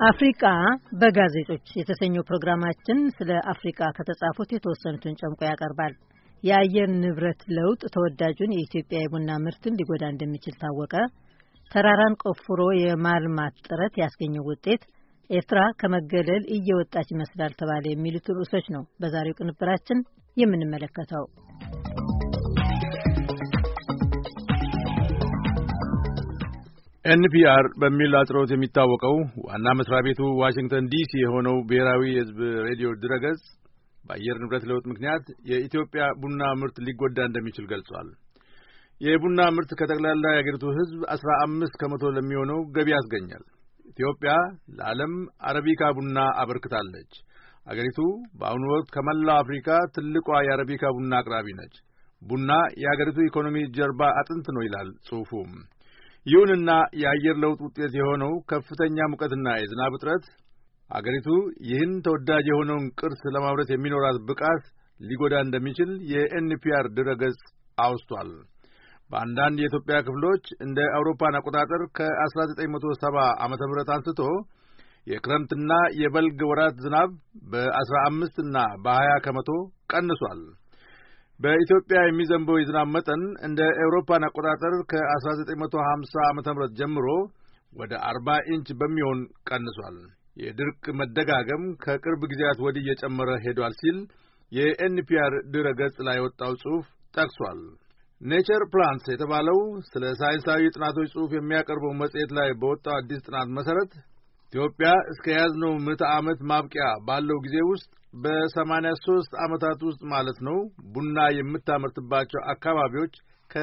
አፍሪካ በጋዜጦች የተሰኘው ፕሮግራማችን ስለ አፍሪካ ከተጻፉት የተወሰኑትን ጨምቆ ያቀርባል። የአየር ንብረት ለውጥ ተወዳጁን የኢትዮጵያ የቡና ምርትን ሊጎዳ እንደሚችል ታወቀ፣ ተራራን ቆፍሮ የማልማት ጥረት ያስገኘው ውጤት፣ ኤርትራ ከመገለል እየወጣች ይመስላል ተባለ የሚሉት ርዕሶች ነው በዛሬው ቅንብራችን የምንመለከተው። ኤንፒአር በሚል አጽሮት የሚታወቀው ዋና መስሪያ ቤቱ ዋሽንግተን ዲሲ የሆነው ብሔራዊ የሕዝብ ሬዲዮ ድረገጽ በአየር ንብረት ለውጥ ምክንያት የኢትዮጵያ ቡና ምርት ሊጎዳ እንደሚችል ገልጿል። የቡና ምርት ከጠቅላላ የአገሪቱ ሕዝብ 15% ለሚሆነው ገቢ ያስገኛል። ኢትዮጵያ ለዓለም አረቢካ ቡና አበርክታለች። አገሪቱ በአሁኑ ወቅት ከመላው አፍሪካ ትልቋ የአረቢካ ቡና አቅራቢ ነች። ቡና የአገሪቱ ኢኮኖሚ ጀርባ አጥንት ነው ይላል ጽሑፉም። ይሁንና የአየር ለውጥ ውጤት የሆነው ከፍተኛ ሙቀትና የዝናብ እጥረት አገሪቱ ይህን ተወዳጅ የሆነውን ቅርስ ለማምረት የሚኖራት ብቃት ሊጎዳ እንደሚችል የኤንፒአር ድረገጽ አውስቷል። በአንዳንድ የኢትዮጵያ ክፍሎች እንደ አውሮፓን አቆጣጠር ከ1970 ዓመተ ምህረት አንስቶ የክረምትና የበልግ ወራት ዝናብ በ15 እና በ20 ከመቶ ቀንሷል። በኢትዮጵያ የሚዘንበው የዝናብ መጠን እንደ አውሮፓን አቆጣጠር ከ1950 ዓመተ ምህረት ጀምሮ ወደ 40 ኢንች በሚሆን ቀንሷል። የድርቅ መደጋገም ከቅርብ ጊዜያት ወዲህ እየጨመረ ሄዷል ሲል የኤንፒአር ድረገጽ ላይ የወጣው ጽሑፍ ጠቅሷል። ኔቸር ፕላንትስ የተባለው ስለ ሳይንሳዊ ጥናቶች ጽሑፍ የሚያቀርበው መጽሔት ላይ በወጣው አዲስ ጥናት መሰረት ኢትዮጵያ እስከ ያዝነው ምዕተ ዓመት ማብቂያ ባለው ጊዜ ውስጥ በ83 ዓመታት ውስጥ ማለት ነው ቡና የምታመርትባቸው አካባቢዎች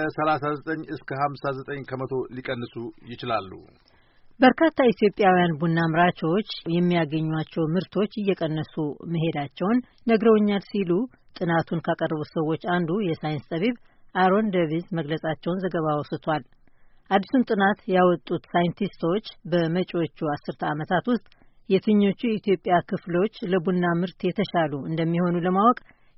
ከ39 እስከ 59 ከመቶ ሊቀንሱ ይችላሉ። በርካታ ኢትዮጵያውያን ቡና አምራቾች የሚያገኟቸው ምርቶች እየቀነሱ መሄዳቸውን ነግረውኛል ሲሉ ጥናቱን ካቀረቡት ሰዎች አንዱ የሳይንስ ጠቢብ አሮን ዴቪስ መግለጻቸውን ዘገባው አውስቷል። አዲሱን ጥናት ያወጡት ሳይንቲስቶች በመጪዎቹ 10 ዓመታት ውስጥ የትኞቹ የኢትዮጵያ ክፍሎች ለቡና ምርት የተሻሉ እንደሚሆኑ ለማወቅ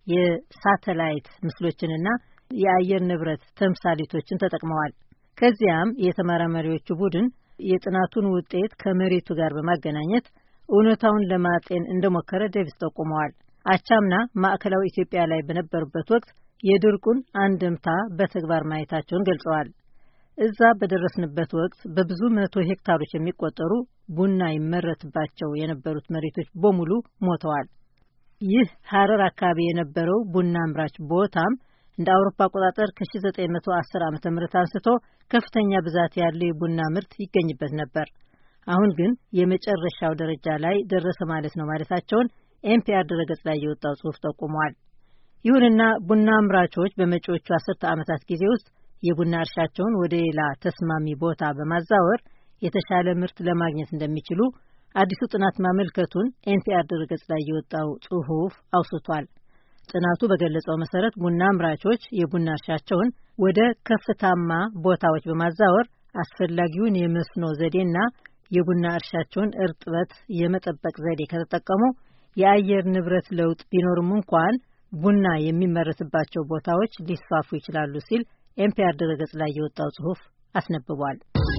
የሳተላይት ምስሎችንና የአየር ንብረት ተምሳሌቶችን ተጠቅመዋል። ከዚያም የተመራማሪዎቹ ቡድን የጥናቱን ውጤት ከመሬቱ ጋር በማገናኘት እውነታውን ለማጤን እንደሞከረ ዴቪስ ጠቁመዋል። አቻምና ማዕከላዊ ኢትዮጵያ ላይ በነበሩበት ወቅት የድርቁን አንድምታ በተግባር ማየታቸውን ገልጸዋል። እዛ በደረስንበት ወቅት በብዙ መቶ ሄክታሮች የሚቆጠሩ ቡና ይመረትባቸው የነበሩት መሬቶች በሙሉ ሞተዋል። ይህ ሐረር አካባቢ የነበረው ቡና አምራች ቦታም እንደ አውሮፓ አቆጣጠር ከ1910 ዓመተ ምህረት አንስቶ ከፍተኛ ብዛት ያለው የቡና ምርት ይገኝበት ነበር። አሁን ግን የመጨረሻው ደረጃ ላይ ደረሰ ማለት ነው ማለታቸውን ኤንፒአር ድረገጽ ላይ የወጣው ጽሑፍ ጠቁሟል። ይሁንና ቡና አምራቾች በመጪዎቹ 10 ዓመታት ጊዜ ውስጥ የቡና እርሻቸውን ወደ ሌላ ተስማሚ ቦታ በማዛወር የተሻለ ምርት ለማግኘት እንደሚችሉ አዲሱ ጥናት ማመልከቱን ኤንፒአር ድረገጽ ላይ የወጣው ጽሑፍ አውስቷል። ጥናቱ በገለጸው መሰረት ቡና አምራቾች የቡና እርሻቸውን ወደ ከፍታማ ቦታዎች በማዛወር አስፈላጊውን የመስኖ ዘዴና የቡና እርሻቸውን እርጥበት የመጠበቅ ዘዴ ከተጠቀሙ የአየር ንብረት ለውጥ ቢኖርም እንኳን ቡና የሚመረትባቸው ቦታዎች ሊስፋፉ ይችላሉ ሲል ኤንፒአር ድረገጽ ላይ የወጣው ጽሑፍ አስነብቧል።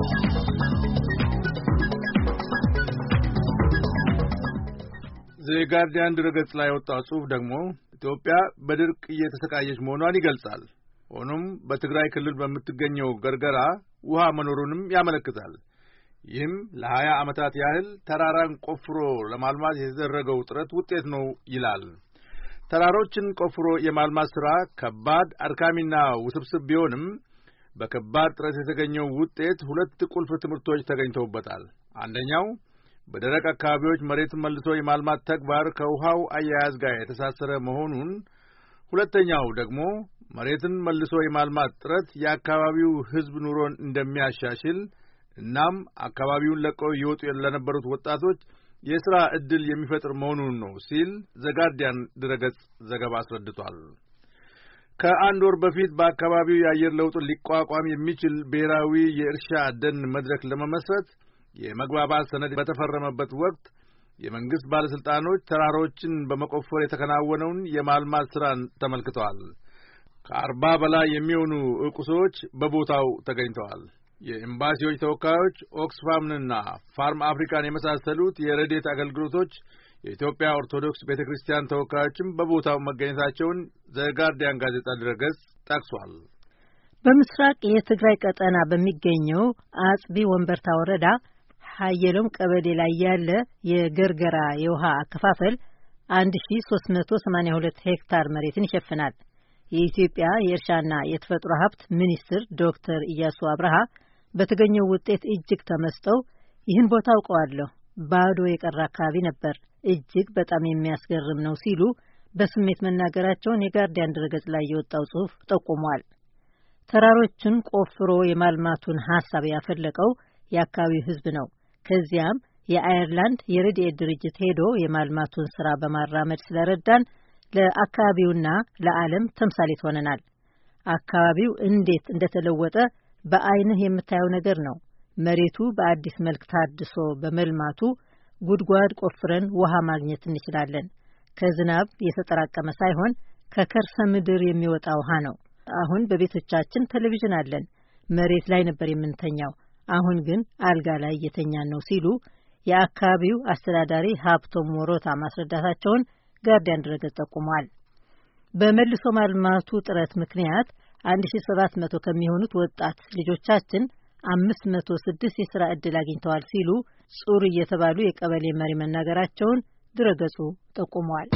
ዘጋርዲያን ድረገጽ ላይ የወጣው ጽሑፍ ደግሞ ኢትዮጵያ በድርቅ እየተሰቃየች መሆኗን ይገልጻል። ሆኖም በትግራይ ክልል በምትገኘው ገርገራ ውሃ መኖሩንም ያመለክታል። ይህም ለ20 ዓመታት ያህል ተራራን ቆፍሮ ለማልማት የተደረገው ጥረት ውጤት ነው ይላል። ተራሮችን ቆፍሮ የማልማት ሥራ ከባድ አድካሚና ውስብስብ ቢሆንም በከባድ ጥረት የተገኘው ውጤት ሁለት ቁልፍ ትምህርቶች ተገኝተውበታል። አንደኛው በደረቅ አካባቢዎች መሬትን መልሶ የማልማት ተግባር ከውሃው አያያዝ ጋር የተሳሰረ መሆኑን፣ ሁለተኛው ደግሞ መሬትን መልሶ የማልማት ጥረት የአካባቢው ሕዝብ ኑሮን እንደሚያሻሽል እናም አካባቢውን ለቀው ይወጡ ለነበሩት ወጣቶች የሥራ ዕድል የሚፈጥር መሆኑን ነው ሲል ዘጋርዲያን ድረገጽ ዘገባ አስረድቷል። ከአንድ ወር በፊት በአካባቢው የአየር ለውጥን ሊቋቋም የሚችል ብሔራዊ የእርሻ ደን መድረክ ለመመስረት የመግባባት ሰነድ በተፈረመበት ወቅት የመንግሥት ባለሥልጣኖች ተራሮችን በመቆፈር የተከናወነውን የማልማት ሥራን ተመልክተዋል። ከ40 በላይ የሚሆኑ ዕቁሶች በቦታው ተገኝተዋል። የኤምባሲዎች ተወካዮች ኦክስፋምንና ፋርም አፍሪካን የመሳሰሉት የረድኤት አገልግሎቶች የኢትዮጵያ ኦርቶዶክስ ቤተክርስቲያን ተወካዮችም በቦታው መገኘታቸውን ዘጋርዲያን ጋዜጣ ድረገጽ ጠቅሷል። በምስራቅ የትግራይ ቀጠና በሚገኘው አጽቢ ወንበርታ ወረዳ ሀየሎም ቀበሌ ላይ ያለ የገርገራ የውሃ አከፋፈል 1382 ሄክታር መሬትን ይሸፍናል። የኢትዮጵያ የእርሻና የተፈጥሮ ሀብት ሚኒስትር ዶክተር ኢያሱ አብርሃ በተገኘው ውጤት እጅግ ተመስጠው ይህን ቦታ አውቀዋለሁ፣ ባዶ የቀረ አካባቢ ነበር፣ እጅግ በጣም የሚያስገርም ነው ሲሉ በስሜት መናገራቸውን የጋርዲያን ድረገጽ ላይ የወጣው ጽሑፍ ጠቁሟል። ተራሮችን ቆፍሮ የማልማቱን ሀሳብ ያፈለቀው የአካባቢው ሕዝብ ነው። ከዚያም የአየርላንድ የረድኤት ድርጅት ሄዶ የማልማቱን ስራ በማራመድ ስለረዳን ለአካባቢውና ለዓለም ተምሳሌት ሆነናል። አካባቢው እንዴት እንደተለወጠ በአይንህ የምታየው ነገር ነው። መሬቱ በአዲስ መልክ ታድሶ በመልማቱ ጉድጓድ ቆፍረን ውሃ ማግኘት እንችላለን። ከዝናብ የተጠራቀመ ሳይሆን ከከርሰ ምድር የሚወጣ ውሃ ነው። አሁን በቤቶቻችን ቴሌቪዥን አለን። መሬት ላይ ነበር የምንተኛው፣ አሁን ግን አልጋ ላይ እየተኛን ነው ሲሉ የአካባቢው አስተዳዳሪ ሀብቶም ሞሮታ ማስረዳታቸውን ጋርዲያን ድረገጽ ጠቁሟል። በመልሶ ማልማቱ ጥረት ምክንያት 1700 ከሚሆኑት ወጣት ልጆቻችን 506 የሥራ ዕድል አግኝተዋል ሲሉ ጹር እየተባሉ የቀበሌ መሪ መናገራቸውን ድረገጹ ጠቁሟል።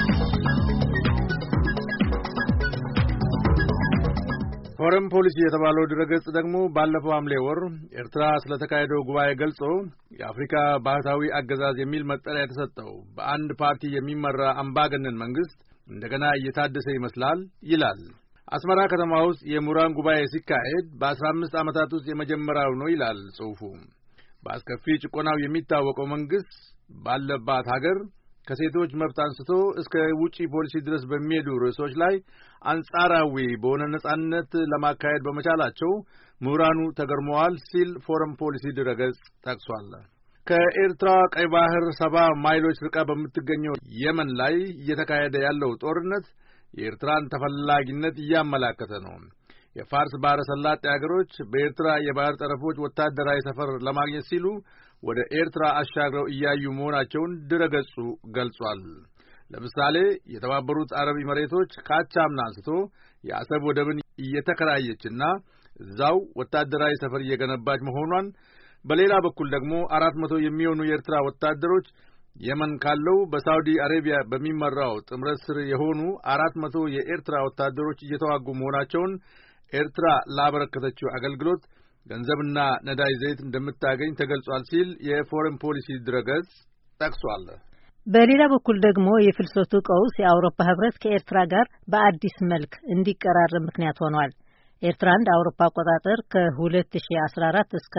ፎረም ፖሊሲ የተባለው ድረገጽ ደግሞ ባለፈው ሐምሌ ወር ኤርትራ ስለተካሄደው ጉባኤ ገልጾ የአፍሪካ ባህታዊ አገዛዝ የሚል መጠሪያ የተሰጠው በአንድ ፓርቲ የሚመራ አምባገነን መንግስት እንደገና እየታደሰ ይመስላል ይላል። አስመራ ከተማ ውስጥ የምሁራን ጉባኤ ሲካሄድ በ15 ዓመታት ውስጥ የመጀመሪያው ነው ይላል ጽሑፉ። በአስከፊ ጭቆናው የሚታወቀው መንግስት ባለባት ሀገር ከሴቶች መብት አንስቶ እስከ ውጪ ፖሊሲ ድረስ በሚሄዱ ርዕሶች ላይ አንጻራዊ በሆነ ነጻነት ለማካሄድ በመቻላቸው ምሁራኑ ተገርመዋል ሲል ፎረም ፖሊሲ ድረገጽ ጠቅሷል። ከኤርትራ ቀይ ባህር 70 ማይሎች ርቃ በምትገኘው የመን ላይ እየተካሄደ ያለው ጦርነት የኤርትራን ተፈላጊነት እያመላከተ ነው። የፋርስ ባህረ ሰላጤ ሀገሮች በኤርትራ የባህር ጠረፎች ወታደራዊ ሰፈር ለማግኘት ሲሉ ወደ ኤርትራ አሻግረው እያዩ መሆናቸውን ድረገጹ ገልጿል። ለምሳሌ የተባበሩት አረብ ኤሚሬቶች ካቻምና አንስቶ የአሰብ ወደብን እየተከራየችና እዛው ወታደራዊ ሰፈር እየገነባች መሆኗን፣ በሌላ በኩል ደግሞ 400 የሚሆኑ የኤርትራ ወታደሮች የመን ካለው በሳውዲ አረቢያ በሚመራው ጥምረት ስር የሆኑ 400 የኤርትራ ወታደሮች እየተዋጉ መሆናቸውን ኤርትራ ላበረከተችው አገልግሎት ገንዘብና ነዳጅ ዘይት እንደምታገኝ ተገልጿል ሲል የፎረን ፖሊሲ ድረገጽ ጠቅሷል። በሌላ በኩል ደግሞ የፍልሰቱ ቀውስ የአውሮፓ ህብረት ከኤርትራ ጋር በአዲስ መልክ እንዲቀራረብ ምክንያት ሆኗል። ኤርትራ እንደ አውሮፓ አቆጣጠር ከ2014 እስከ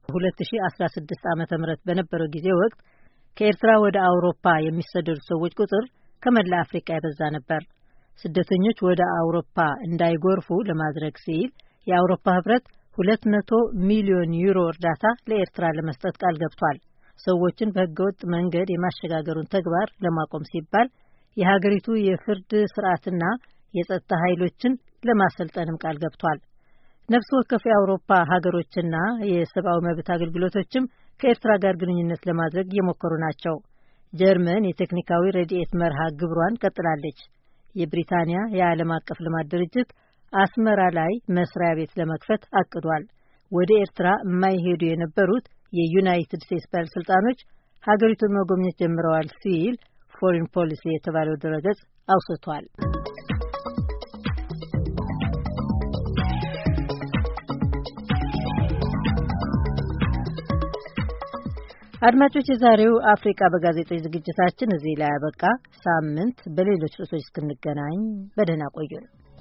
2016 ዓ.ም በነበረው ጊዜ ወቅት ከኤርትራ ወደ አውሮፓ የሚሰደዱ ሰዎች ቁጥር ከመላ አፍሪካ የበዛ ነበር። ስደተኞች ወደ አውሮፓ እንዳይጎርፉ ለማድረግ ሲል የአውሮፓ ህብረት 200 ሚሊዮን ዩሮ እርዳታ ለኤርትራ ለመስጠት ቃል ገብቷል። ሰዎችን በህገወጥ መንገድ የማሸጋገሩን ተግባር ለማቆም ሲባል የሀገሪቱ የፍርድ ስርዓትና የጸጥታ ኃይሎችን ለማሰልጠንም ቃል ገብቷል። ነፍስ ወከፍ የአውሮፓ ሀገሮችና የሰብአዊ መብት አገልግሎቶችም ከኤርትራ ጋር ግንኙነት ለማድረግ እየሞከሩ ናቸው። ጀርመን የቴክኒካዊ ረድኤት መርሃ ግብሯን ቀጥላለች። የብሪታንያ የዓለም አቀፍ ልማት ድርጅት አስመራ ላይ መስሪያ ቤት ለመክፈት አቅዷል። ወደ ኤርትራ የማይሄዱ የነበሩት የዩናይትድ ስቴትስ ባለስልጣኖች ሀገሪቱን መጎብኘት ጀምረዋል ሲል ፎሪን ፖሊሲ የተባለው ድረገጽ አውስቷል። አድማጮች፣ የዛሬው አፍሪካ በጋዜጦች ዝግጅታችን እዚህ ላይ ያበቃ። ሳምንት በሌሎች ርዕሶች እስክንገናኝ በደህና ቆዩን።